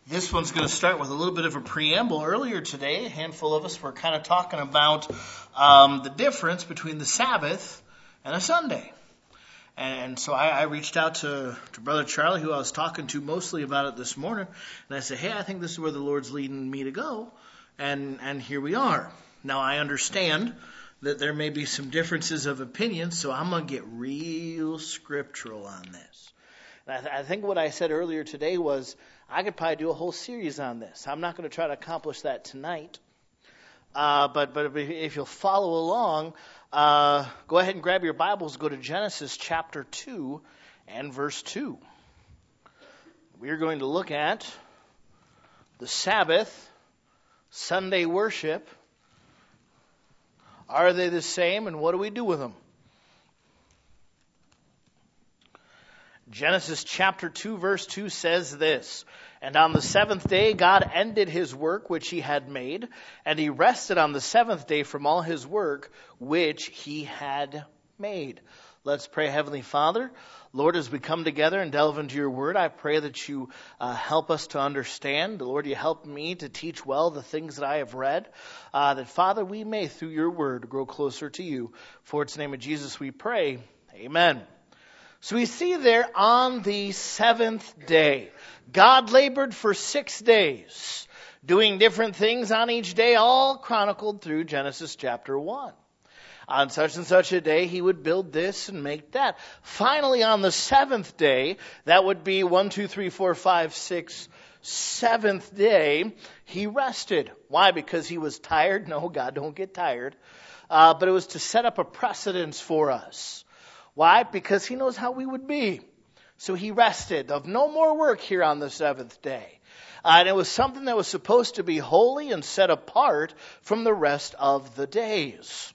This one's going to start with a little bit of a preamble. Earlier today, a handful of us were kind of talking about the difference between the Sabbath and a Sunday. And so I reached out to Brother Charlie, who I was talking to mostly about it this morning, and I said, hey, I think this is where the Lord's leading me to go, and here we are. Now, I understand that there may be some differences of opinion, so I'm going to get real scriptural on this. And I think what I said earlier today was I could probably do a whole series on this. I'm not going to try to accomplish that tonight. But if you'll follow along, go ahead and grab your Bibles. Go to Genesis chapter 2 and verse 2. We're going to look at the Sabbath, Sunday worship. Are they the same, and what do we do with them? Genesis chapter 2 verse 2 says this, "And on the seventh day God ended his work which he had made, and he rested on the seventh day from all his work which he had made." Let's pray. Heavenly Father, Lord, as we come together and delve into your word, I pray that you help us to understand. Lord, you help me to teach well the things that I have read, that, Father, we may, through your word, grow closer to you. For it's the name of Jesus we pray. Amen. So we see there on the seventh day, God labored for 6 days, doing different things on each day, all chronicled through Genesis chapter 1. On such and such a day, he would build this and make that. Finally, on the seventh day, that would be 7th day, he rested. Why? Because he was tired? No, God don't get tired. But it was to set up a precedence for us. Why? Because he knows how we would be. So he rested of no more work here on the seventh day. And it was something that was supposed to be holy and set apart from the rest of the days.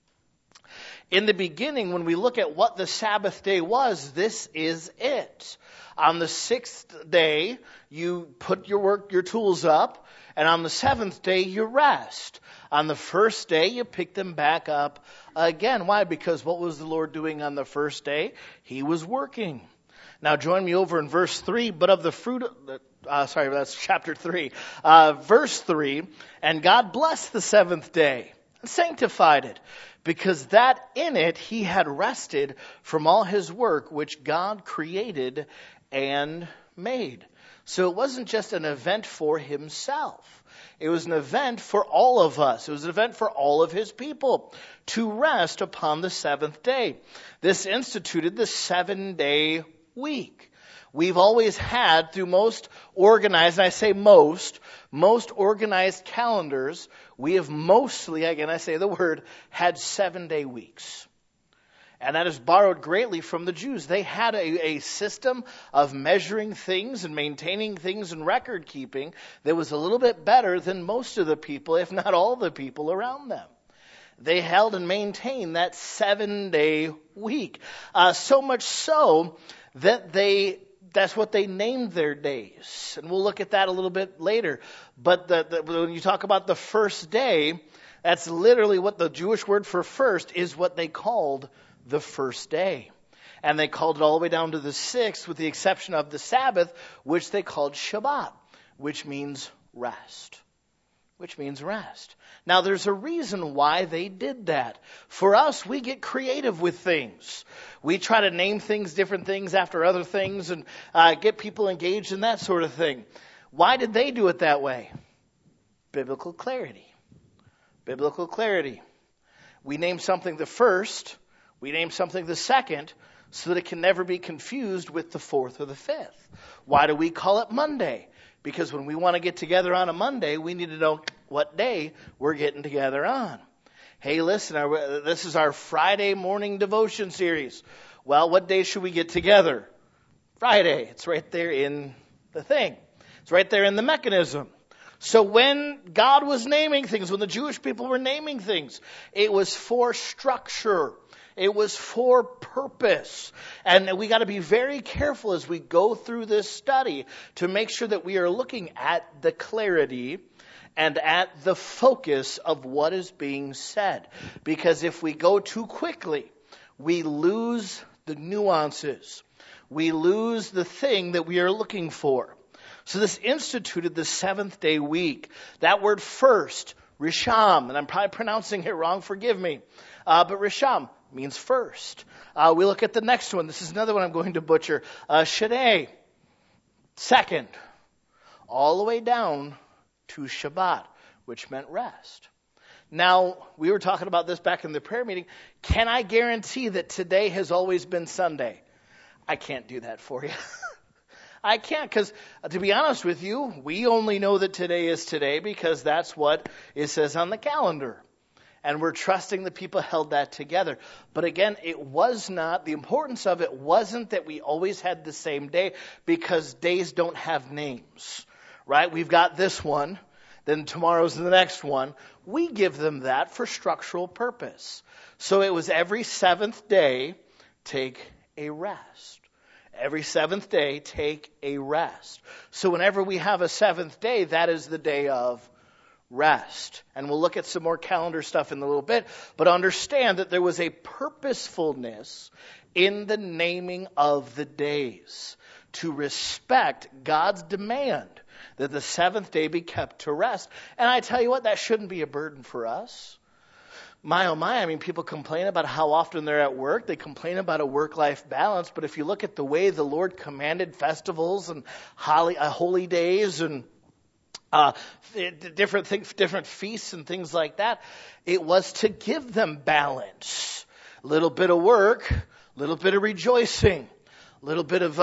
In the beginning, when we look at what the Sabbath day was, this is it. On the sixth day, you put your tools up, and on the seventh day, you rest. On the first day, you pick them back up again. Why? Because what was the Lord doing on the first day? He was working. Now join me over in verse 3, but of the fruit, that's chapter 3. Verse 3, "And God blessed the seventh day and sanctified it, because that in it he had rested from all his work which God created and made." So it wasn't just an event for himself. It was an event for all of us. It was an event for all of his people to rest upon the seventh day. This instituted the 7-day week. We've always had, through most organized, and I say most organized calendars, we have mostly, again I say the word, had 7-day weeks. And that is borrowed greatly from the Jews. They had a system of measuring things and maintaining things and record keeping that was a little bit better than most of the people, if not all the people around them. They held and maintained that 7-day week. So much so that that's what they named their days. And we'll look at that a little bit later. But when you talk about the first day, that's literally what the Jewish word for first is, what they called the first day. And they called it all the way down to the sixth, with the exception of the Sabbath, which they called Shabbat, which means rest. Now, there's a reason why they did that. For us, we get creative with things. We try to name things, different things after other things, and get people engaged in that sort of thing. Why did they do it that way? Biblical clarity. We name something the first, we name something the second, so that it can never be confused with the fourth or the fifth. Why do we call it Monday? Because when we want to get together on a Monday, we need to know what day we're getting together on. Hey, listen, this is our Friday morning devotion series. Well, what day should we get together? Friday. It's right there in the thing. It's right there in the mechanism. So when God was naming things, when the Jewish people were naming things, it was for structure. It was for purpose. And we got to be very careful as we go through this study to make sure that we are looking at the clarity and at the focus of what is being said. Because if we go too quickly, we lose the nuances. We lose the thing that we are looking for. So this instituted the seventh day week. That word first, Risham, and I'm probably pronouncing it wrong, forgive me. But Risham means first. We look at the next one. This is another one I'm going to butcher. Shanei, second. All the way down to Shabbat, which meant rest. Now, we were talking about this back in the prayer meeting. Can I guarantee that today has always been Sunday? I can't do that for you. I can't, because to be honest with you, we only know that today is today because that's what it says on the calendar. And we're trusting that people held that together. But again, it was not, the importance of it wasn't that we always had the same day, because days don't have names, right? We've got this one, then tomorrow's the next one. We give them that for structural purpose. So it was every seventh day, take a rest. Every seventh day, take a rest. So whenever we have a seventh day, that is the day of rest. And we'll look at some more calendar stuff in a little bit, but understand that there was a purposefulness in the naming of the days to respect God's demand that the seventh day be kept to rest. And I tell you what, that shouldn't be a burden for us. My, oh my, I mean, people complain about how often they're at work. They complain about a work-life balance. But if you look at the way the Lord commanded festivals and holy days and different things, different feasts and things like that, it was to give them balance. A little bit of work, a little bit of rejoicing, a little bit of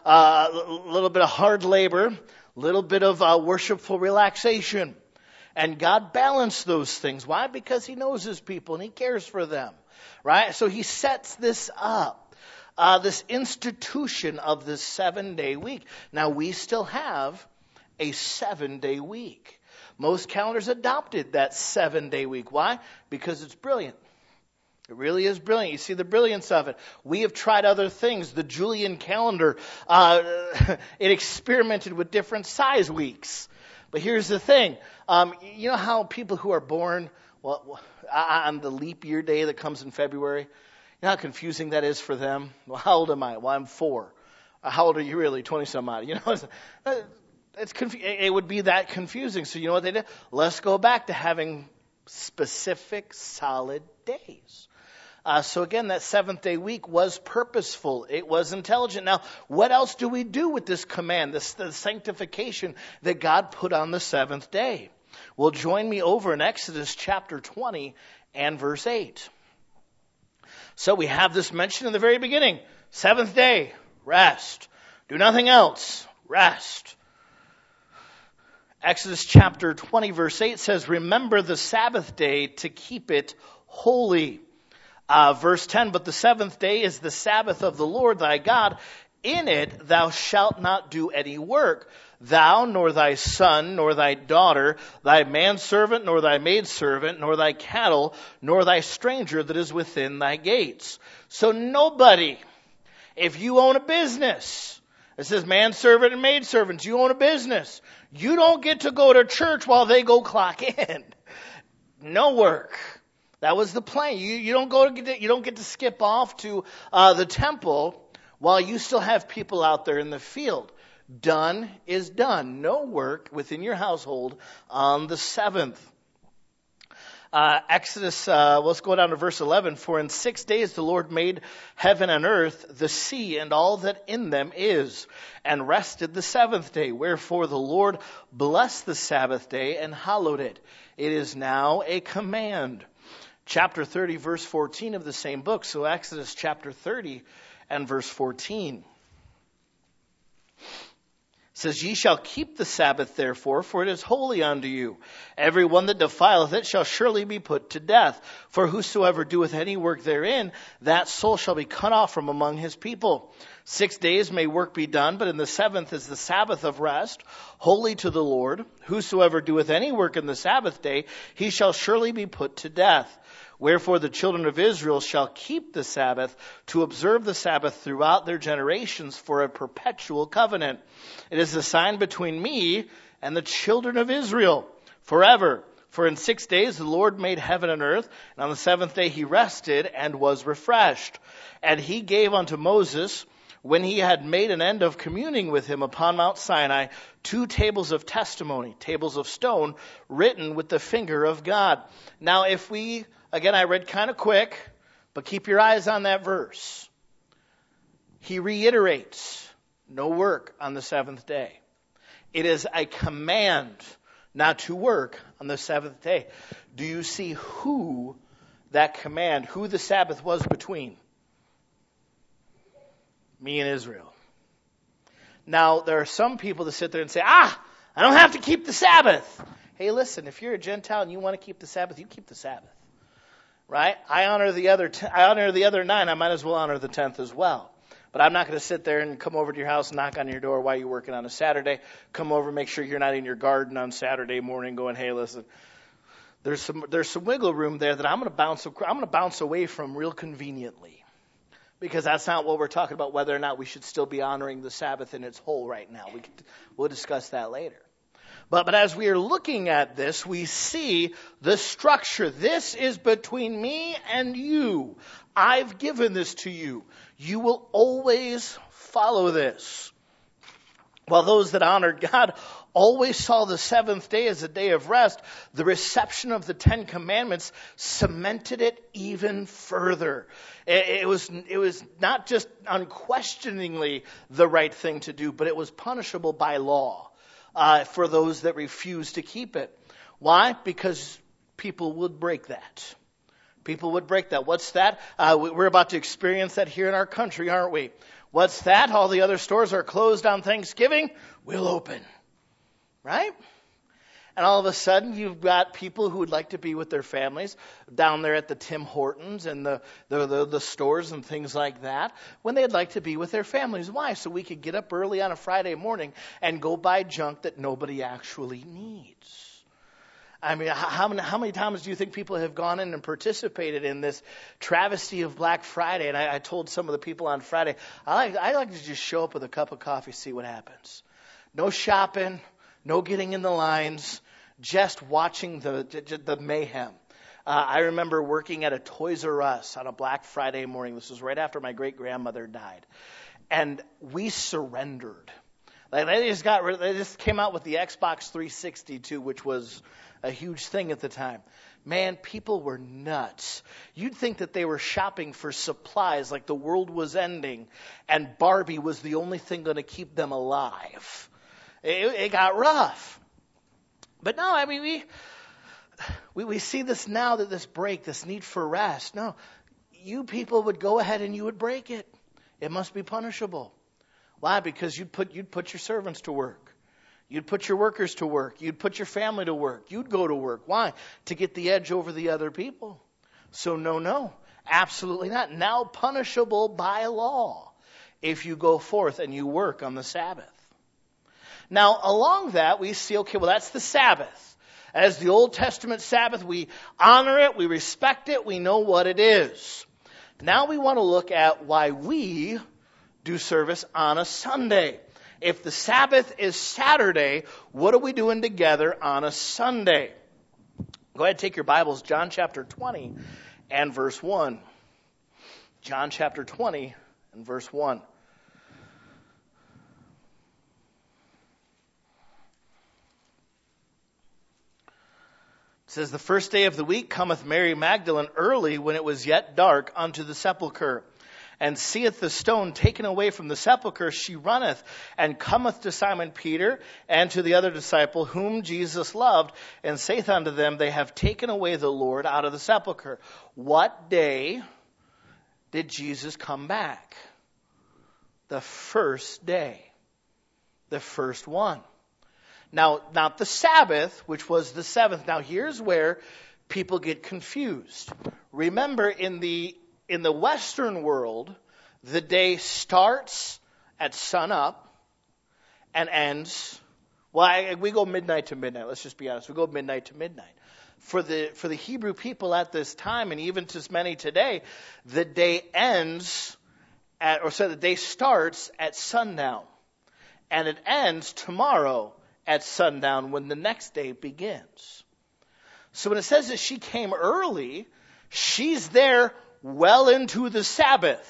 hard labor, little bit of worshipful relaxation. And God balanced those things. Why? Because He knows His people and He cares for them. Right? So He sets this up. This institution of this 7-day week. Now we still have a 7-day week. Most calendars adopted that 7-day week. Why? Because it's brilliant. It really is brilliant. You see the brilliance of it. We have tried other things. The Julian calendar, it experimented with different size weeks. But here's the thing. You know how people who are born on the leap year day that comes in February, you know how confusing that is for them? Well, how old am I? Well, I'm 4. How old are you really? 20 some odd. You know, it would be that confusing. So you know what they did? Let's go back to having specific, solid days. So again, that 7th-day week was purposeful. It was intelligent. Now, what else do we do with this command, the sanctification that God put on the 7th day? Well, join me over in Exodus chapter 20 and verse 8. So we have this mentioned in the very beginning. 7th day, rest. Do nothing else, rest. Exodus chapter 20 verse 8 says, remember the Sabbath day to keep it holy. Verse 10, but the 7th day is the Sabbath of the Lord thy God. In it thou shalt not do any work, thou, nor thy son, nor thy daughter, thy manservant, nor thy maidservant, nor thy cattle, nor thy stranger that is within thy gates. So nobody, if you own a business, it says manservant and maidservants, you own a business, you don't get to go to church while they go clock in. No work. That was the plan. You don't get to skip off to the temple while you still have people out there in the field. Done is done. No work within your household on the 7th. Exodus, let's go down to verse 11. For in 6 days the Lord made heaven and earth, the sea, and all that in them is, and rested the 7th day. Wherefore the Lord blessed the Sabbath day and hallowed it. It is now a command. Chapter 30, verse 14 of the same book. So Exodus chapter 30 and verse 14. Says, ye shall keep the Sabbath therefore, for it is holy unto you. Every one that defileth it shall surely be put to death. For whosoever doeth any work therein, that soul shall be cut off from among his people. 6 days may work be done, but in the 7th is the Sabbath of rest, holy to the Lord. Whosoever doeth any work in the Sabbath day, he shall surely be put to death. Wherefore the children of Israel shall keep the Sabbath to observe the Sabbath throughout their generations for a perpetual covenant. It is a sign between me and the children of Israel forever. For in 6 days the Lord made heaven and earth, and on the 7th day he rested and was refreshed. And he gave unto Moses when he had made an end of communing with him upon Mount Sinai, 2 tables of testimony, tables of stone, written with the finger of God. Now, again, I read kind of quick, but keep your eyes on that verse. He reiterates, no work on the 7th day. It is a command not to work on the 7th day. Do you see who the Sabbath was between? Me and Israel. Now, there are some people that sit there and say, I don't have to keep the Sabbath. Hey, listen, if you're a Gentile and you want to keep the Sabbath, you keep the Sabbath. Right? I honor the other 9. I might as well honor the 10th as well. But I'm not going to sit there and come over to your house and knock on your door while you're working on a Saturday. Come over, make sure you're not in your garden on Saturday morning going, hey, listen, there's some wiggle room there that I'm going to bounce away from real conveniently. Because that's not what we're talking about, whether or not we should still be honoring the Sabbath in its whole right now. We'll discuss that later. But as we are looking at this, we see the structure. This is between me and you. I've given this to you. You will always follow this. While those that honored God always saw the 7th day as a day of rest, the reception of the 10 Commandments cemented it even further. It was not just unquestioningly the right thing to do, but it was punishable by law for those that refused to keep it. Why? Because people would break that. People would break that. What's that? We're about to experience that here in our country, aren't we? What's that? All the other stores are closed on Thanksgiving. We'll open. Right? And all of a sudden, you've got people who would like to be with their families down there at the Tim Hortons and the stores and things like that when they'd like to be with their families. Why? So we could get up early on a Friday morning and go buy junk that nobody actually needs. I mean, how many times do you think people have gone in and participated in this travesty of Black Friday? And I told some of the people on Friday, I like to just show up with a cup of coffee, see what happens. No shopping, no getting in the lines, just watching the mayhem. I remember working at a Toys R Us on a Black Friday morning. This was right after my great-grandmother died. And we surrendered. They just came out with the Xbox 360 too, which was a huge thing at the time. Man, people were nuts. You'd think that they were shopping for supplies like the world was ending and Barbie was the only thing going to keep them alive. It got rough. But no, I mean, we see this now, that this need for rest. No, you people would go ahead and you would break it. It must be punishable. Why? Because you'd put your servants to work. You'd put your workers to work. You'd put your family to work. You'd go to work. Why? To get the edge over the other people. So no, absolutely not. Now punishable by law if you go forth and you work on the Sabbath. Now along that we see, okay, well that's the Sabbath. As the Old Testament Sabbath, we honor it, we respect it, we know what it is. Now we want to look at why we do service on a Sunday. If the Sabbath is Saturday, what are we doing together on a Sunday? Go ahead and take your Bibles, John chapter 20 and verse 1. John chapter 20 and verse 1. It says, the first day of the week cometh Mary Magdalene early when it was yet dark unto the sepulchre. And seeth the stone taken away from the sepulchre, she runneth, and cometh to Simon Peter, and to the other disciple, whom Jesus loved, and saith unto them, they have taken away the Lord out of the sepulchre. What day did Jesus come back? The first day. The first one. Now, not the Sabbath, which was the 7th. Now, here's where people get confused. Remember, in the Western world, the day starts at sunup and ends, we go midnight to midnight. Let's just be honest. We go midnight to midnight. For the Hebrew people at this time, and even to many today, the day the day starts at sundown. And it ends tomorrow at sundown when the next day begins. So when it says that she came early, she's there well into the Sabbath.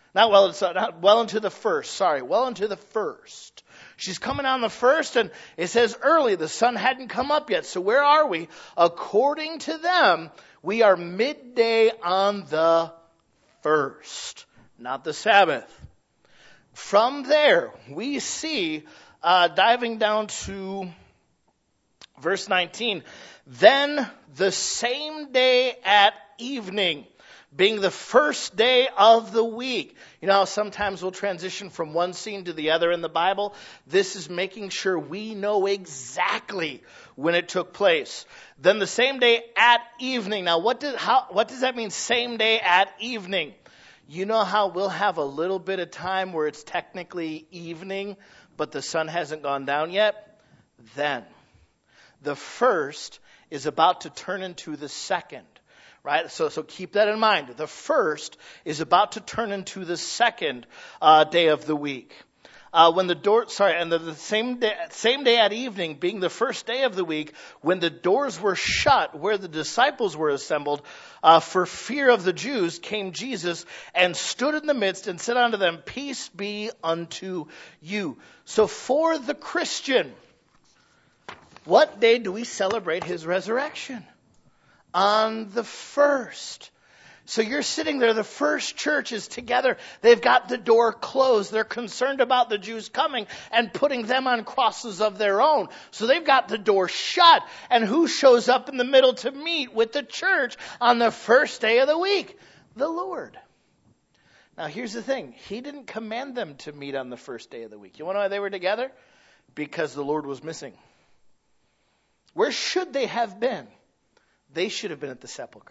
Not well into the first. Sorry, well into the first. She's coming on the first, and it says early. The sun hadn't come up yet. So where are we? According to them, we are midday on the first, not the Sabbath. From there, we see, diving down to verse 19, then the same day at evening, being the first day of the week. You know how sometimes we'll transition from one scene to the other in the Bible? This is making sure we know exactly when it took place. Then the same day at evening. Now, what does that mean, same day at evening? You know how we'll have a little bit of time where it's technically evening, but the sun hasn't gone down yet? Then the first is about to turn into the second. Right? So keep that in mind. The first is about to turn into the second day of the week. The same day at evening, being the first day of the week, when the doors were shut, where the disciples were assembled, for fear of the Jews, came Jesus and stood in the midst and said unto them, Peace be unto you. So for the Christian, what day do we celebrate his resurrection? On the first. So you're sitting there, the first church is together. They've got the door closed. They're concerned about the Jews coming and putting them on crosses of their own. So they've got the door shut. And who shows up in the middle to meet with the church on the first day of the week? The Lord. Now here's the thing. He didn't command them to meet on the first day of the week. You want to know why they were together? Because the Lord was missing. Where should they have been? They should have been at the sepulcher.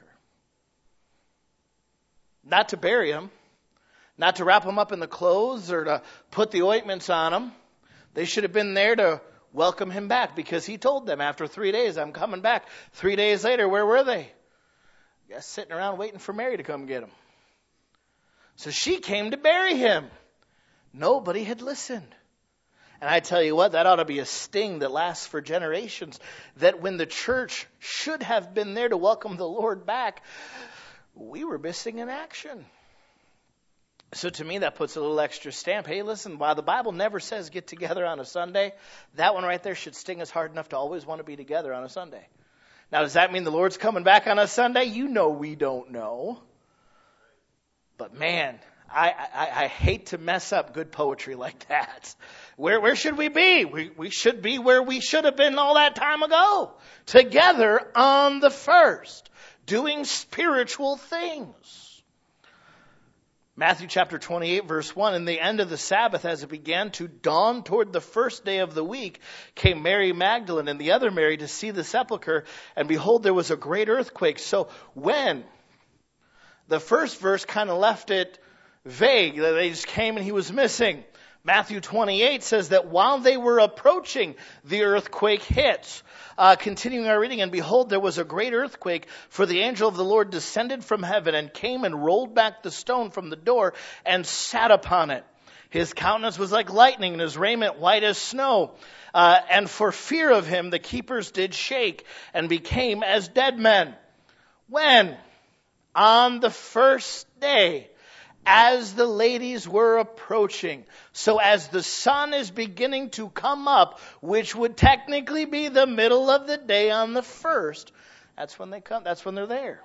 Not to bury him, not to wrap him up in the clothes or to put the ointments on him. They should have been there to welcome him back, because he told them after 3 days, I'm coming back. 3 days later, where were they? Just sitting around waiting for Mary to come get him. So she came to bury him. Nobody had listened. And I tell you what, that ought to be a sting that lasts for generations. That when the church should have been there to welcome the Lord back, we were missing in action. So to me, that puts a little extra stamp. Hey, listen, while the Bible never says get together on a Sunday, that one right there should sting us hard enough to always want to be together on a Sunday. Now, does that mean the Lord's coming back on a Sunday? You know we don't know. But man, I hate to mess up good poetry like that. Where should we be? We should be where we should have been all that time ago. Together on the first, doing spiritual things. Matthew chapter 28 verse 1, in the end of the Sabbath, as it began to dawn toward the first day of the week, came Mary Magdalene and the other Mary to see the sepulcher, and behold, there was a great earthquake. So when the first verse kind of left it vague, that they just came and he was missing. Matthew 28 says that while they were approaching, the earthquake hit. Continuing our reading, and behold, there was a great earthquake, for the angel of the Lord descended from heaven and came and rolled back the stone from the door and sat upon it. His countenance was like lightning and his raiment white as snow. And for fear of him, the keepers did shake and became as dead men. When? On the first day, as the ladies were approaching. So as the sun is beginning to come up, which would technically be the middle of the day on the first, that's when they come. That's when they're there.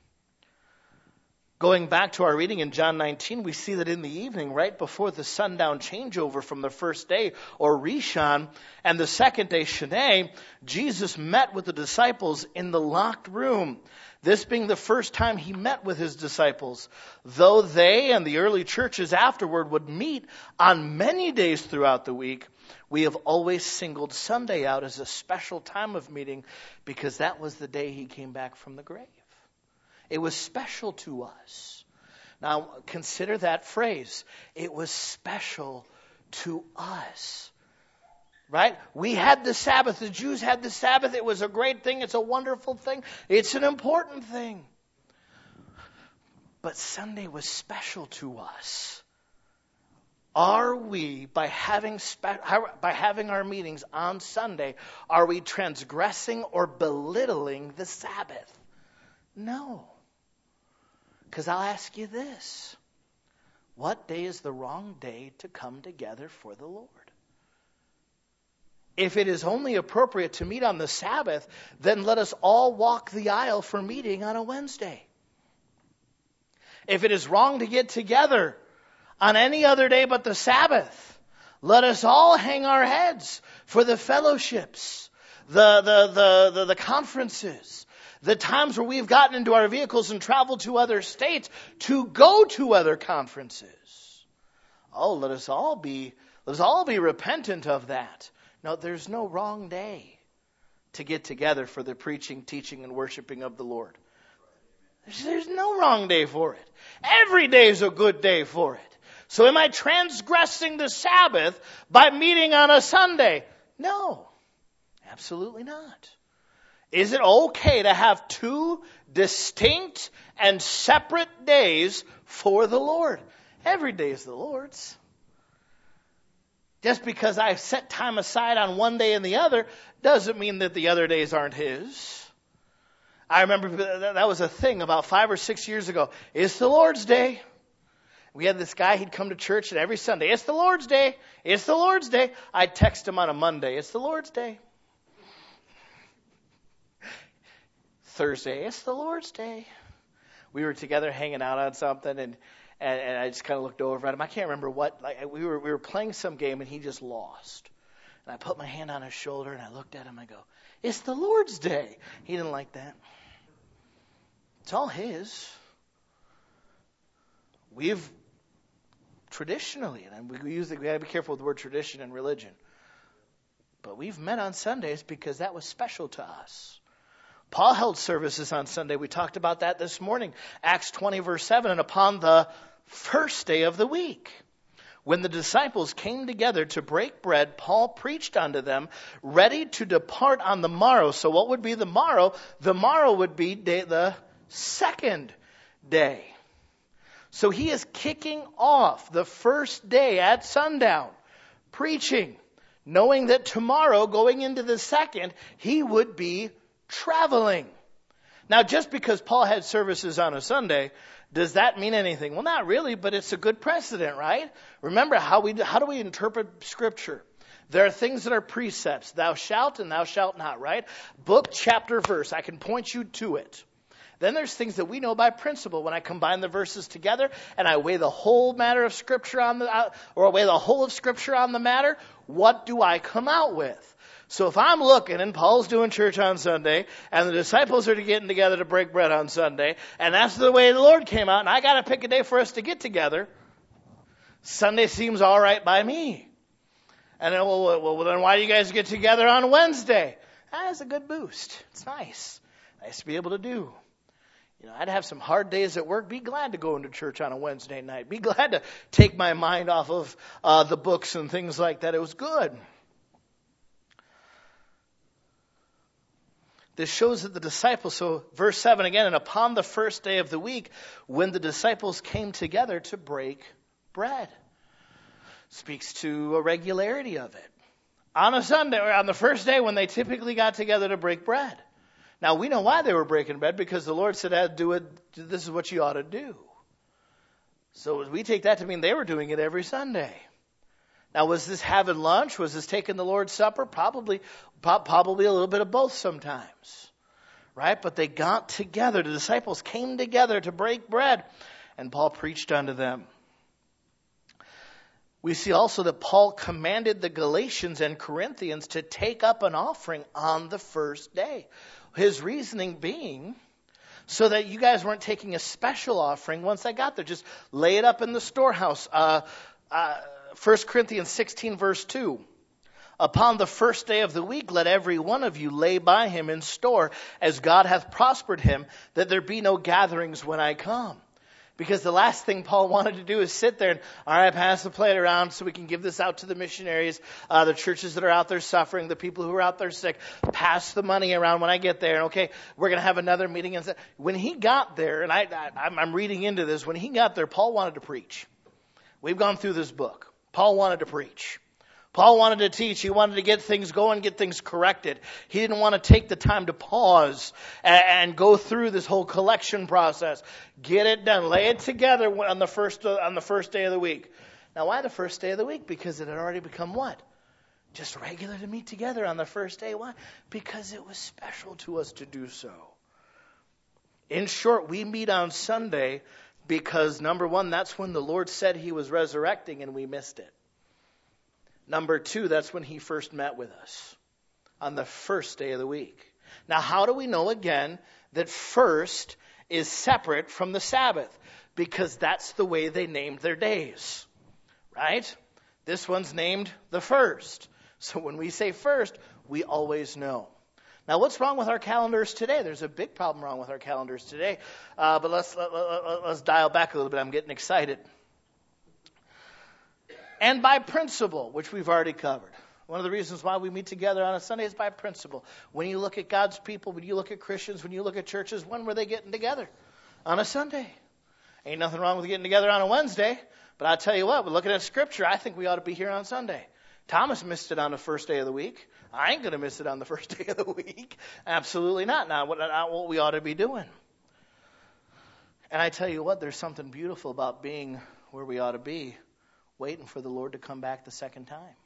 Going back to our reading in John 19, we see that in the evening, right before the sundown changeover from the first day, or Rishon, and the second day, Shanae, Jesus met with the disciples in the locked room. This being the first time he met with his disciples. Though they and the early churches afterward would meet on many days throughout the week, we have always singled Sunday out as a special time of meeting, because that was the day he came back from the grave. It was special to us. Now, consider that phrase. It was special to us. Right? We had the Sabbath. The Jews had the Sabbath. It was a great thing. It's a wonderful thing. It's an important thing. But Sunday was special to us. Are we, by having our meetings on Sunday, are we transgressing or belittling the Sabbath? No. Because I'll ask you this. what day is the wrong day to come together for the Lord? If it is only appropriate to meet on the Sabbath, then let us all walk the aisle for meeting on a Wednesday. If it is wrong to get together on any other day but the Sabbath, let us all hang our heads for the fellowships, the conferences, the times where we've gotten into our vehicles and traveled to other states to go to other conferences. Oh, let us all be repentant of that. No, there's no wrong day to get together for the preaching, teaching, and worshiping of the Lord. There's no wrong day for it. Every day is a good day for it. So am I transgressing the Sabbath by meeting on a Sunday? No, absolutely not. Is it okay to have two distinct and separate days for the Lord? Every day is the Lord's. Just because I set time aside on one day and the other doesn't mean that the other days aren't His. I remember that was a thing about 5 or 6 years ago. It's the Lord's Day. We had this guy, he'd come to church and every Sunday, it's the Lord's Day. It's the Lord's Day. I'd text him on a Monday, it's the Lord's Day. Thursday, it's the Lord's Day. We were together hanging out on something and I just kind of looked over at him. I can't remember what. We were playing some game and he just lost. And I put my hand on his shoulder and I looked at him. I go, "It's the Lord's Day." He didn't like that. It's all His. We've traditionally, and we got to be careful with the word tradition and religion, but we've met on Sundays because that was special to us. Paul held services on Sunday. We talked about that this morning. Acts 20, verse 7, and upon the first day of the week, when the disciples came together to break bread, Paul preached unto them, ready to depart on the morrow. So what would be the morrow? The morrow would be the second day. So he is kicking off the first day at sundown, preaching, knowing that tomorrow, going into the second, he would be traveling. Now, just because Paul had services on a Sunday, does that mean anything? Well, not really, but it's a good precedent, right? Remember, how do we interpret Scripture? There are things that are precepts. Thou shalt and thou shalt not, right? Book, chapter, verse. I can point you to it. Then there's things that we know by principle. When I combine the verses together and I weigh the whole matter of Scripture or weigh the whole of Scripture on the matter, what do I come out with? So if I'm looking and Paul's doing church on Sunday and the disciples are getting together to break bread on Sunday and that's the way the Lord came out and I got to pick a day for us to get together, Sunday seems all right by me. And then, well, then why do you guys get together on Wednesday? That's a good boost. It's nice. Nice to be able to do. You know, I'd have some hard days at work. Be glad to go into church on a Wednesday night. Be glad to take my mind off of the books and things like that. It was good. This shows that the disciples, so verse 7 again, and upon the first day of the week, when the disciples came together to break bread. Speaks to a regularity of it. On a Sunday, or on the first day when they typically got together to break bread. Now, we know why they were breaking bread, because the Lord said, "Do it. This is what you ought to do." So we take that to mean they were doing it every Sunday. Now, was this having lunch? Was this taking the Lord's Supper? Probably a little bit of both sometimes, right? But they got together. The disciples came together to break bread, and Paul preached unto them. We see also that Paul commanded the Galatians and Corinthians to take up an offering on the first day. His reasoning being so that you guys weren't taking a special offering once they got there. Just lay it up in the storehouse. 1 Corinthians 16, verse 2. Upon the first day of the week, let every one of you lay by him in store, as God hath prospered him, that there be no gatherings when I come. Because the last thing Paul wanted to do is sit there and, all right, pass the plate around so we can give this out to the missionaries, the churches that are out there suffering, the people who are out there sick. Pass the money around when I get there. And okay, we're going to have another meeting. And when he got there, and I'm reading into this, when he got there, Paul wanted to preach. We've gone through this book. Paul wanted to preach. Paul wanted to teach. He wanted to get things going, get things corrected. He didn't want to take the time to pause and go through this whole collection process. Get it done. Lay it together on the first day of the week. Now, why the first day of the week? Because it had already become what? Just regular to meet together on the first day. Why? Because it was special to us to do so. In short, we meet on Sunday because, number one, that's when the Lord said He was resurrecting and we missed it. Number two, that's when He first met with us, on the first day of the week. Now, how do we know, again, that first is separate from the Sabbath? Because that's the way they named their days, right? This one's named the first. So when we say first, we always know. Now, what's wrong with our calendars today? There's a big problem wrong with our calendars today. But let's dial back a little bit. I'm getting excited. And by principle, which we've already covered. One of the reasons why we meet together on a Sunday is by principle. When you look at God's people, when you look at Christians, when you look at churches, when were they getting together? On a Sunday. Ain't nothing wrong with getting together on a Wednesday. But I'll tell you what, we're looking at Scripture. I think we ought to be here on Sunday. Thomas missed it on the first day of the week. I ain't going to miss it on the first day of the week. Absolutely not. Not what we ought to be doing. And I tell you what, there's something beautiful about being where we ought to be, waiting for the Lord to come back the second time.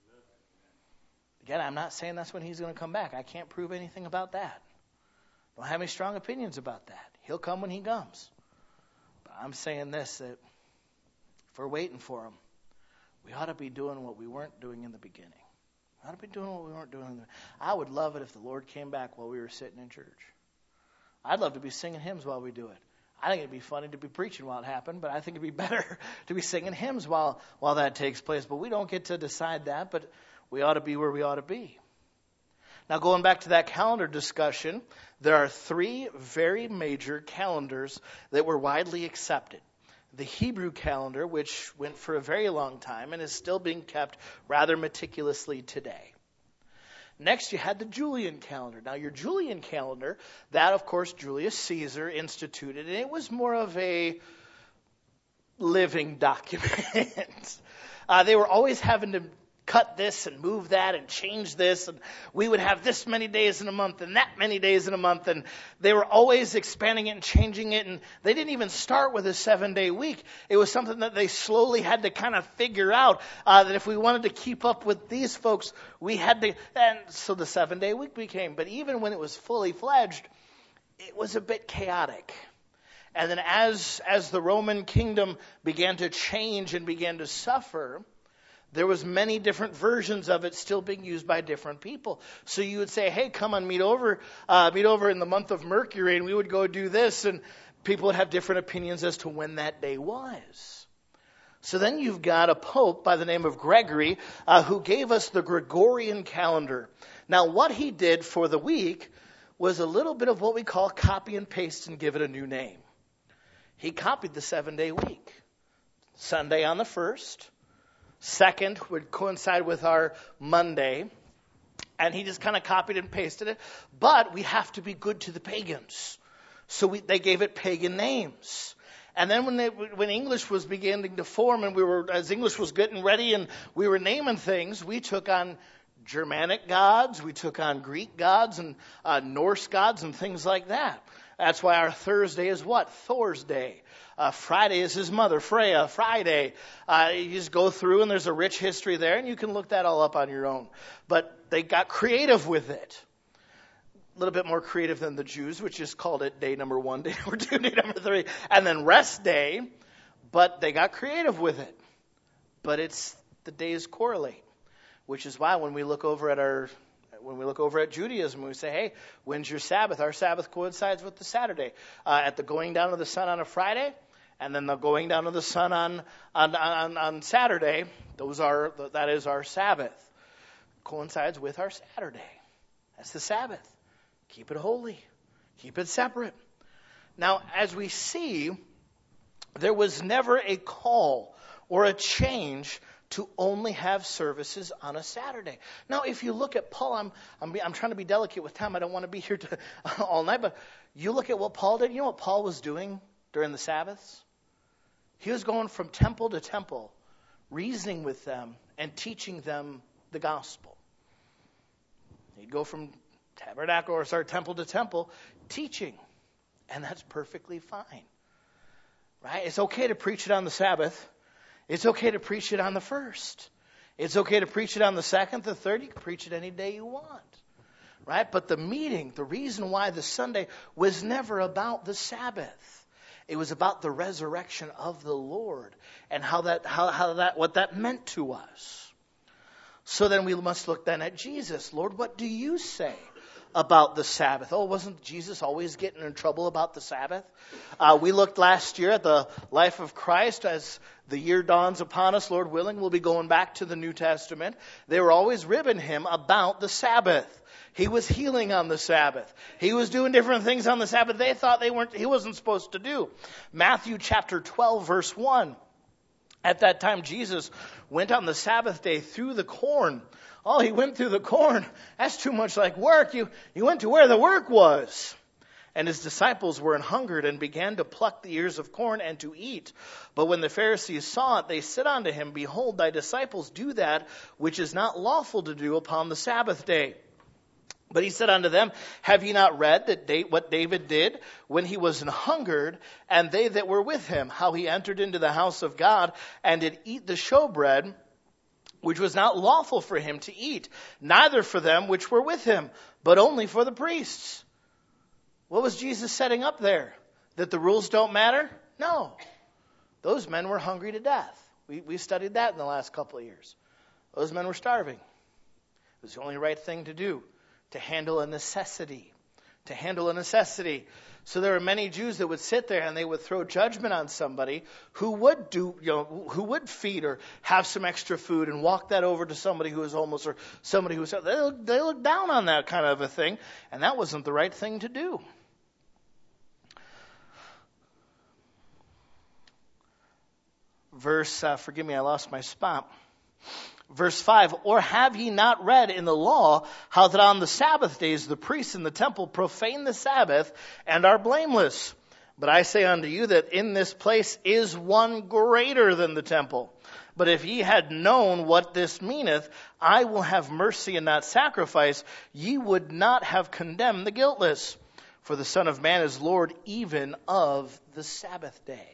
Again, I'm not saying that's when He's going to come back. I can't prove anything about that. Don't have any strong opinions about that. He'll come when He comes. But I'm saying this, that if we're waiting for Him, we ought to be doing what we weren't doing in the beginning. We ought to be doing what we weren't doing. I would love it if the Lord came back while we were sitting in church. I'd love to be singing hymns while we do it. I think it'd be funny to be preaching while it happened, but I think it'd be better to be singing hymns while that takes place. But we don't get to decide that, but we ought to be where we ought to be. Now, going back to that calendar discussion, there are three very major calendars that were widely accepted. The Hebrew calendar, which went for a very long time and is still being kept rather meticulously today. Next, you had the Julian calendar. Now, your Julian calendar, that, of course, Julius Caesar instituted, and it was more of a living document. They were always having to cut this and move that and change this, and we would have this many days in a month and that many days in a month, and they were always expanding it and changing it, and they didn't even start with a 7-day week. It was something that they slowly had to kind of figure out, that if we wanted to keep up with these folks, we had to, and so the 7-day week became. But even when it was fully fledged, it was a bit chaotic. And then as the Roman kingdom began to change and began to suffer, there was many different versions of it still being used by different people. So you would say, hey, come on, meet over in the month of Mercury, and we would go do this, and people would have different opinions as to when that day was. So then you've got a pope by the name of Gregory, who gave us the Gregorian calendar. Now, what he did for the week was a little bit of what we call copy and paste and give it a new name. He copied the 7-day week. Sunday on the 1st. Second would coincide with our Monday, and he just kind of copied and pasted it. But we have to be good to the pagans, so they gave it pagan names. And then when English was beginning to form, and as English was getting ready, and we were naming things, we took on Germanic gods, we took on Greek gods, and Norse gods, and things like that. That's why our Thursday is what? Thor's Day. Friday is his mother, Freya, Friday. You just go through, and there's a rich history there, and you can look that all up on your own. But they got creative with it. A little bit more creative than the Jews, which just called it day number 1, day number 2, day number 3, and then rest day. But they got creative with it. But the days correlate, which is why when we look over at Judaism, we say, hey, when's your Sabbath? Our Sabbath coincides with the Saturday. At the going down of the sun on a Friday, and then the going down of the sun on Saturday, that is our Sabbath. Coincides with our Saturday. That's the Sabbath. Keep it holy. Keep it separate. Now, as we see, there was never a call or a change to only have services on a Saturday. Now, if you look at Paul, I'm trying to be delicate with time. I don't want to be here all night, but you look at what Paul did. You know what Paul was doing during the Sabbaths? He was going from temple to temple, reasoning with them and teaching them the gospel. He'd go from temple to temple, teaching. And that's perfectly fine. Right? It's okay to preach it on the Sabbath. It's okay to preach it on the first. It's okay to preach it on the second, the third. You can preach it any day you want. Right? But the meeting, the reason why the Sunday was never about the Sabbath. It was about the resurrection of the Lord and what that meant to us. So then we must look then at Jesus. Lord, what do you say about the Sabbath? Oh, wasn't Jesus always getting in trouble about the Sabbath? We looked last year at the life of Christ. As the year dawns upon us, Lord willing, we'll be going back to the New Testament. They were always ribbing him about the Sabbath. He was healing on the Sabbath. He was doing different things on the Sabbath they thought he wasn't supposed to do. Matthew chapter 12, verse 1. At that time, Jesus went on the Sabbath day through the corn. Oh, he went through the corn. That's too much like work. You went to where the work was. And his disciples were an hungered and began to pluck the ears of corn and to eat. But when the Pharisees saw it, they said unto him, Behold, thy disciples do that which is not lawful to do upon the Sabbath day. But he said unto them, Have ye not read what David did when he was an hungered, and they that were with him, how he entered into the house of God, and did eat the showbread, which was not lawful for him to eat, neither for them which were with him, but only for the priests. What was Jesus setting up there? That the rules don't matter? No. Those men were hungry to death. We studied that in the last couple of years. Those men were starving. It was the only right thing to do, to handle a necessity. So there were many Jews that would sit there and they would throw judgment on somebody who would feed or have some extra food and walk that over to somebody who was homeless or somebody who was, they looked down on that kind of a thing, and that wasn't the right thing to do. Forgive me, I lost my spot. Verse 5, Or have ye not read in the law how that on the Sabbath days the priests in the temple profane the Sabbath and are blameless? But I say unto you that in this place is one greater than the temple. But if ye had known what this meaneth, I will have mercy and not sacrifice, ye would not have condemned the guiltless. For the Son of Man is Lord even of the Sabbath day.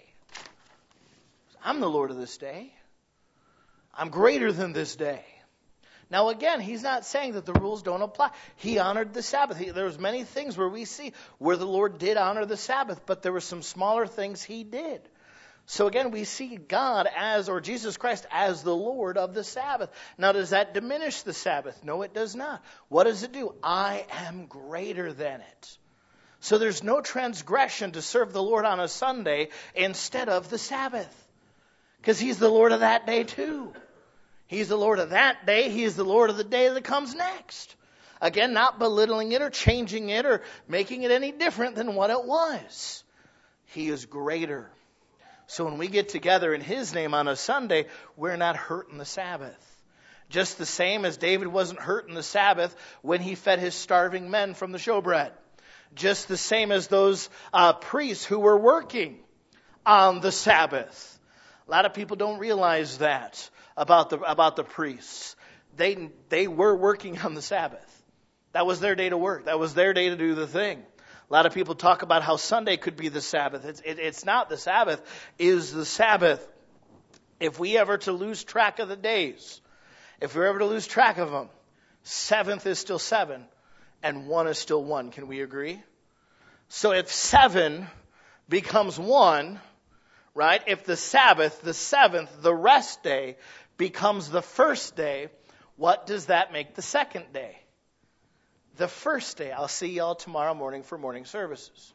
I'm the Lord of this day. I'm greater than this day. Now again, he's not saying that the rules don't apply. He honored the Sabbath. There was many things where we see where the Lord did honor the Sabbath, but there were some smaller things he did. So again, we see God or Jesus Christ as the Lord of the Sabbath. Now, does that diminish the Sabbath? No, it does not. What does it do? I am greater than it. So there's no transgression to serve the Lord on a Sunday instead of the Sabbath. Because he's the Lord of that day too. He's the Lord of that day. He is the Lord of the day that comes next. Again, not belittling it or changing it or making it any different than what it was. He is greater. So when we get together in his name on a Sunday, we're not hurting the Sabbath. Just the same as David wasn't hurting the Sabbath when he fed his starving men from the showbread. Just the same as those priests who were working on the Sabbath. A lot of people don't realize that about the priests. They were working on the Sabbath. That was their day to work. That was their day to do the thing. A lot of people talk about how Sunday could be the Sabbath. It's not. The Sabbath is the Sabbath. If we ever to lose track of the days, if we're ever to lose track of them, 7th is still 7 and 1 is still 1. Can we agree? So if 7 becomes 1, right? If the Sabbath, the 7th, the rest day, becomes the first day, what does that make the second day? The first day. I'll see y'all tomorrow morning for morning services.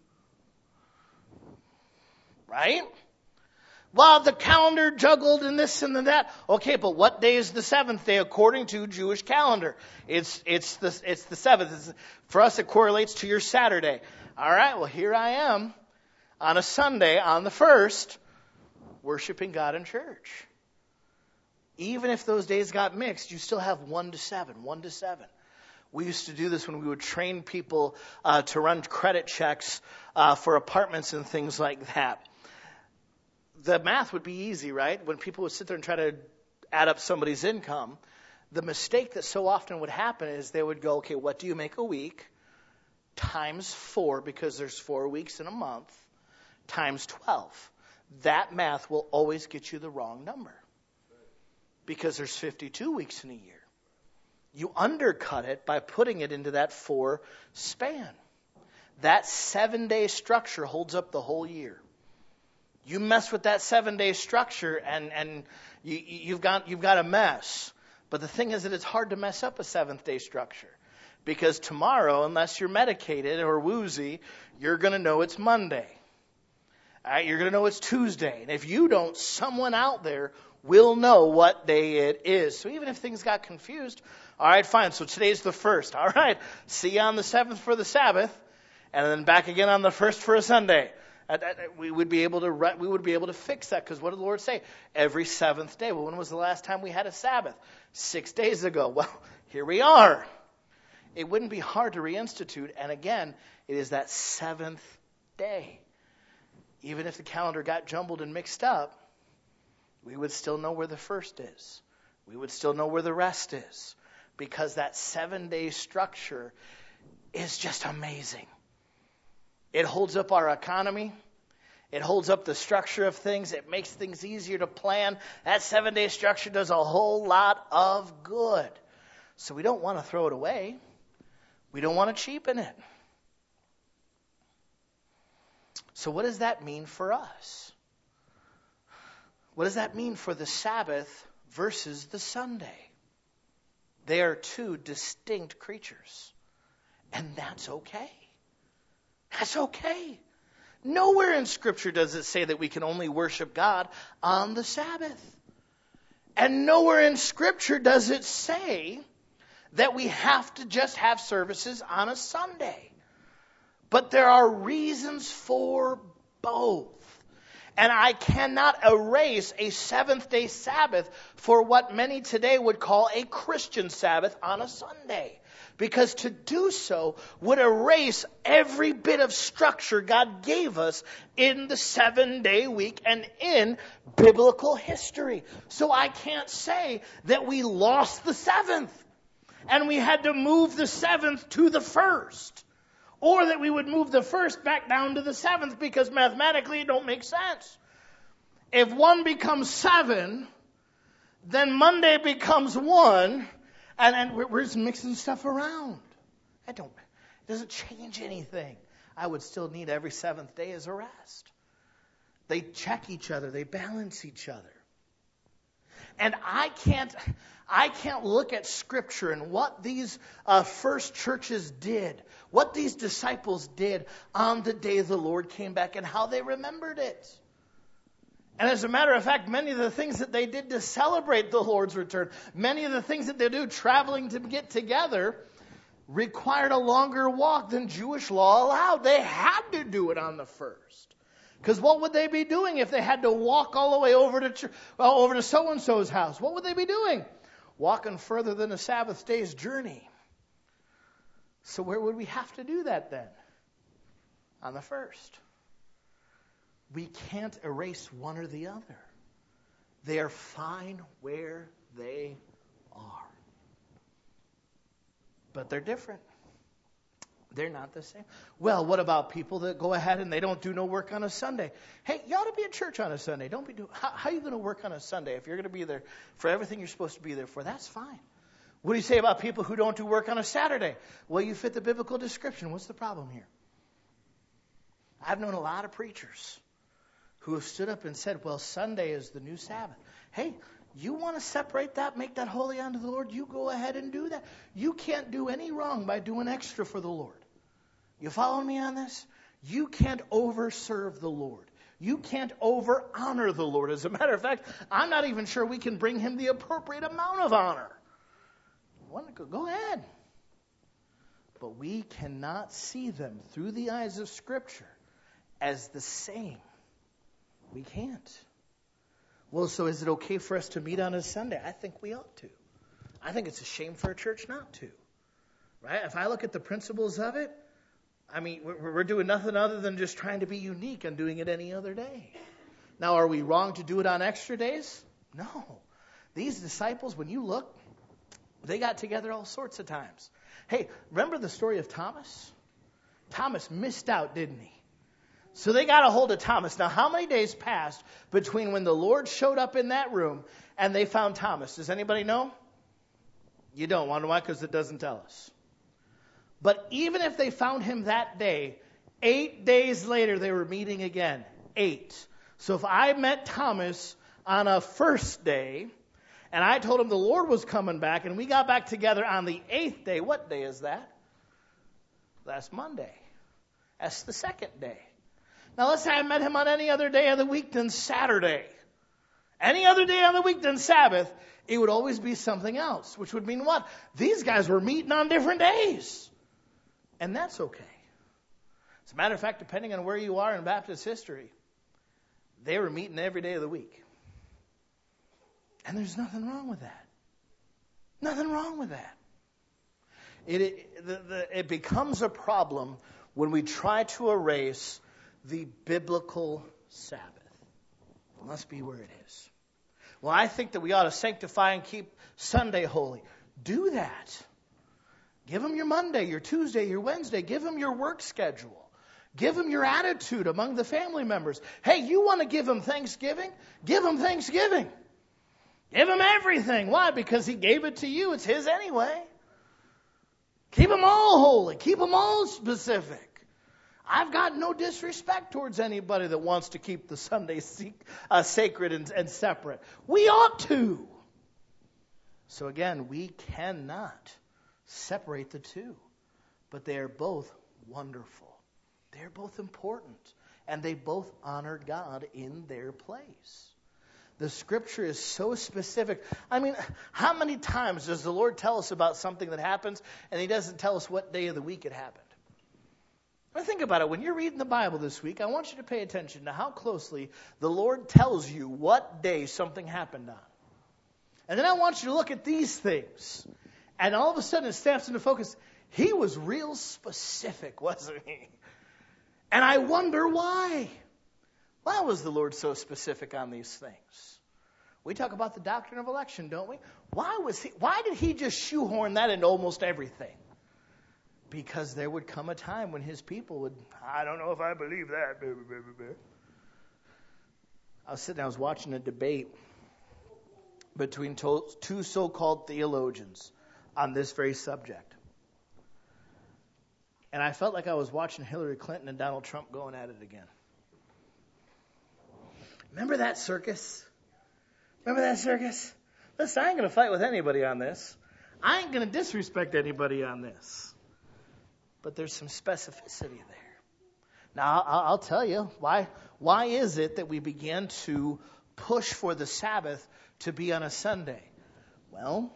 Right? Well, the calendar juggled and this and that. Okay, but what day is the 7th day according to Jewish calendar? It's the 7th. For us, it correlates to your Saturday. All right, well, here I am on a Sunday, on the 1st, worshiping God in church. Even if those days got mixed, you still have 1 to 7, 1 to 7. We used to do this when we would train people to run credit checks for apartments and things like that. the math would be easy, right? When people would sit there and try to add up somebody's income, the mistake that so often would happen is they would go, okay, what do you make a week? Times 4, because there's 4 weeks in a month, times 12. That math will always get you the wrong number, because there's 52 weeks in a year. You undercut it by putting it into that 4 span. That 7-day structure holds up the whole year. You mess with that 7-day structure and you've got a mess. But the thing is that it's hard to mess up a 7th-day structure. Because tomorrow, unless you're medicated or woozy, you're going to know it's Monday. All right, you're going to know it's Tuesday. And if you don't, someone out there will know what day it is. So even if things got confused, all right, fine. So today's the 1st. All right, see you on the 7th for the Sabbath, and then back again on the 1st for a Sunday. We would be able to fix that, because what did the Lord say? Every 7th day. Well, when was the last time we had a Sabbath? 6 days ago. Well, here we are. It wouldn't be hard to reinstitute. And again, it is that 7th day. Even if the calendar got jumbled and mixed up, we would still know where the 1st is. We would still know where the rest is. Because that 7-day structure is just amazing. It holds up our economy. It holds up the structure of things. It makes things easier to plan. That 7-day structure does a whole lot of good. So we don't want to throw it away. We don't want to cheapen it. So what does that mean for us? What does that mean for the Sabbath versus the Sunday? They are 2 distinct creatures. And that's okay. That's okay. Nowhere in Scripture does it say that we can only worship God on the Sabbath. And nowhere in Scripture does it say that we have to just have services on a Sunday. But there are reasons for both. And I cannot erase a 7th-day Sabbath for what many today would call a Christian Sabbath on a Sunday. Because to do so would erase every bit of structure God gave us in the 7-day week and in biblical history. So I can't say that we lost the 7th and we had to move the 7th to the 1st. Or that we would move the 1st back down to the 7th, because mathematically it don't make sense. If 1 becomes 7, then Monday becomes 1, and we're just mixing stuff around. It doesn't change anything. I would still need every 7th day as a rest. They check each other. They balance each other. And I can't look at Scripture and what these first churches did, what these disciples did on the day the Lord came back and how they remembered it. And as a matter of fact, many of the things that they did to celebrate the Lord's return, many of the things that they do traveling to get together, required a longer walk than Jewish law allowed. They had to do it on the 1st. Because what would they be doing if they had to walk all the way over to so-and-so's house? What would they be doing? Walking further than a Sabbath day's journey. So where would we have to do that then? On the 1st. We can't erase one or the other. They are fine where they are. But they're different. They're not the same. Well, what about people that go ahead and they don't do no work on a Sunday? Hey, you ought to be at church on a Sunday. Don't be doing. How are you going to work on a Sunday if you're going to be there for everything you're supposed to be there for? That's fine. What do you say about people who don't do work on a Saturday? Well, you fit the biblical description. What's the problem here? I've known a lot of preachers who have stood up and said, well, Sunday is the new Sabbath. Hey, you want to separate that, make that holy unto the Lord, you go ahead and do that. You can't do any wrong by doing extra for the Lord. You following me on this? You can't over-serve the Lord. You can't over-honor the Lord. As a matter of fact, I'm not even sure we can bring him the appropriate amount of honor. Go ahead. But we cannot see them through the eyes of Scripture as the same. We can't. Well, so is it okay for us to meet on a Sunday? I think we ought to. I think it's a shame for a church not to. Right? If I look at the principles of it, I mean, we're doing nothing other than just trying to be unique and doing it any other day. Now, are we wrong to do it on extra days? No. These disciples, when you look, they got together all sorts of times. Hey, remember the story of Thomas? Thomas missed out, didn't he? So they got a hold of Thomas. Now, how many days passed between when the Lord showed up in that room and they found Thomas? Does anybody know? You don't. Wonder why? Because it doesn't tell us. But even if they found him that day, 8 days later they were meeting again. 8. So if I met Thomas on a first day, and I told him the Lord was coming back, and we got back together on the 8th day, what day is that? That's Monday. That's the second day. Now let's say I met him on any other day of the week than Saturday. Any other day of the week than Sabbath, it would always be something else, which would mean what? These guys were meeting on different days. And that's okay. As a matter of fact, depending on where you are in Baptist history, they were meeting every day of the week. And there's nothing wrong with that. Nothing wrong with that. It becomes a problem when we try to erase the biblical Sabbath. It must be where it is. Well, I think that we ought to sanctify and keep Sunday holy. Do that. Give them your Monday, your Tuesday, your Wednesday. Give them your work schedule. Give them your attitude among the family members. Hey, you want to give them Thanksgiving? Give them Thanksgiving. Give him everything. Why? Because he gave it to you. It's his anyway. Keep them all holy. Keep them all specific. I've got no disrespect towards anybody that wants to keep the Sunday sacred and separate. We ought to. So again, we cannot separate the two. But they are both wonderful. They're both important. And they both honored God in their place. The scripture is so specific. I mean, how many times does the Lord tell us about something that happens and he doesn't tell us what day of the week it happened? Now think about it. When you're reading the Bible this week, I want you to pay attention to how closely the Lord tells you what day something happened on. And then I want you to look at these things. And all of a sudden it snaps into focus. He was real specific, wasn't he? And I wonder why. Why was the Lord so specific on these things? We talk about the doctrine of election, don't we? Why did he just shoehorn that into almost everything? Because there would come a time when his people would, I don't know if I believe that. I was watching a debate between two so-called theologians on this very subject. And I felt like I was watching Hillary Clinton and Donald Trump going at it again. Remember that circus? Listen, I ain't going to fight with anybody on this. I ain't going to disrespect anybody on this. But there's some specificity there. Now, I'll tell you, why is it that we began to push for the Sabbath to be on a Sunday? Well,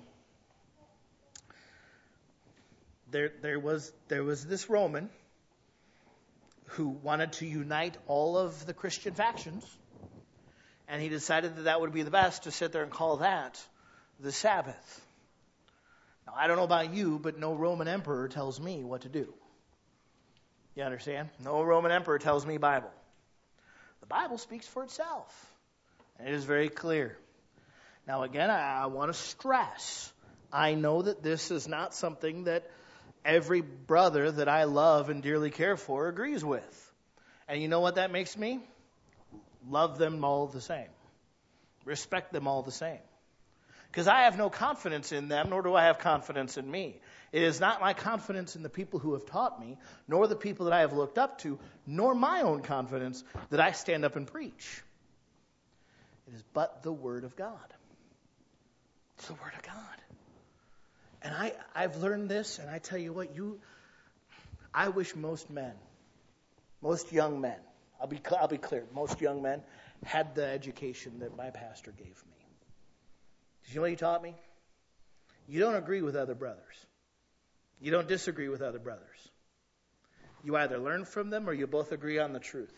there was this Roman who wanted to unite all of the Christian factions. And he decided that would be the best to sit there and call that the Sabbath. Now, I don't know about you, but no Roman emperor tells me what to do. You understand? No Roman emperor tells me Bible. The Bible speaks for itself. And it is very clear. Now, again, I want to stress, I know that this is not something that every brother that I love and dearly care for agrees with. And you know what that makes me? Love them all the same. Respect them all the same. Because I have no confidence in them, nor do I have confidence in me. It is not my confidence in the people who have taught me, nor the people that I have looked up to, nor my own confidence that I stand up and preach. It is but the Word of God. It's the Word of God. And I've learned this, and I tell you what, I wish most young men, I'll be clear, most young men had the education that my pastor gave me. Did you know what he taught me? You don't agree with other brothers. You don't disagree with other brothers. You either learn from them or you both agree on the truth.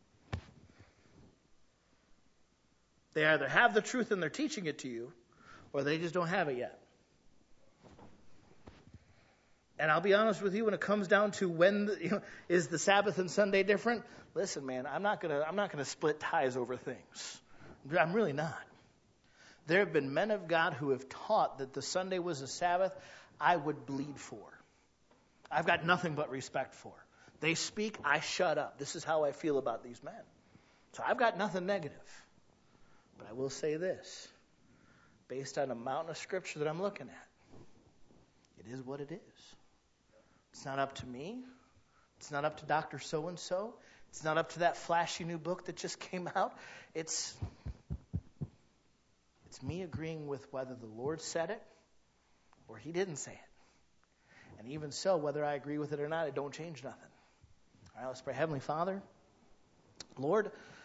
They either have the truth and they're teaching it to you, or they just don't have it yet. And I'll be honest with you, when it comes down to is the Sabbath and Sunday different? Listen, man, I'm not gonna split ties over things. I'm really not. There have been men of God who have taught that the Sunday was a Sabbath. I would bleed for. I've got nothing but respect for. They speak, I shut up. This is how I feel about these men. So I've got nothing negative. But I will say this, based on a mountain of scripture that I'm looking at, it is what it is. It's not up to me. It's not up to Dr. So-and-so. It's not up to that flashy new book that just came out. It's me agreeing with whether the Lord said it or he didn't say it. And even so, whether I agree with it or not, it don't change nothing. All right, let's pray. Heavenly Father, Lord,